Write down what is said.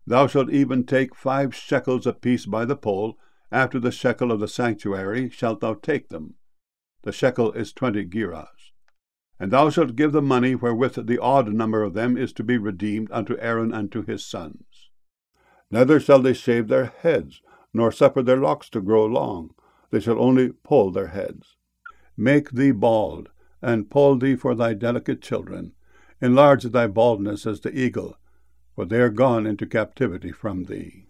Thou shalt even take 5 shekels apiece by the poll. After the shekel of the sanctuary shalt thou take them. The shekel is 20 gerahs. And thou shalt give the money wherewith the odd number of them is to be redeemed unto Aaron and to his sons. Neither shall they shave their heads, nor suffer their locks to grow long. They shall only poll their heads. Make thee bald, and poll thee for thy delicate children. Enlarge thy baldness as the eagle, for they are gone into captivity from thee.